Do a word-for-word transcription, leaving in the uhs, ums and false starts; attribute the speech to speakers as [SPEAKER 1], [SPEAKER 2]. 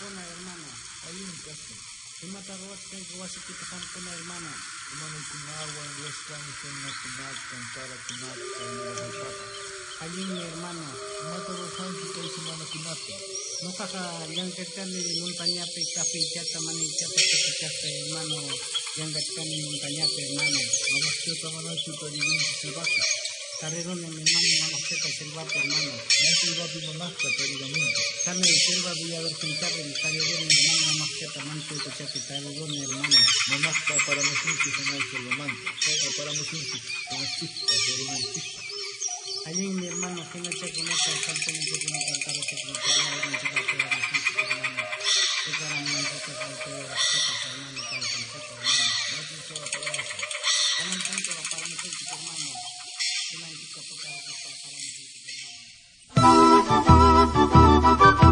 [SPEAKER 1] Kuna, hermano.
[SPEAKER 2] Hay un caso.
[SPEAKER 1] Imataruas kay gawasi kita kampuna, hermano.
[SPEAKER 2] Hermano, kumawa, huescan, tenga, kunat, cantara, kunat, kanila, papa.
[SPEAKER 1] Ayun, hermano.
[SPEAKER 2] Matarosan kita semana kunata.
[SPEAKER 1] Nuka ka yang kani montaña pe kapi chata mani chata chata hermano. Yang kani montaña pe hermano.
[SPEAKER 2] Namas kita mana kita divin silvata.
[SPEAKER 1] Carreron en hermano namas kita silvata hermano.
[SPEAKER 2] No silvata manasta peridamente.
[SPEAKER 1] Kami silva villa ver pintar el carreron hermano namas kita manto y chata carreron hermano.
[SPEAKER 2] Manasta para nosotros en el solomanta. Para nosotros con artista, solomantista.
[SPEAKER 1] Allí mi hermano que no cheque no está falta en que no cantar que no quería ver en chica que era su hermano. Es para mí un poco falta de respeto hermano para el concepto hermano. No te quiero para eso. También tanto para mi gente hermano. Que me han dicho que para mi gente hermano.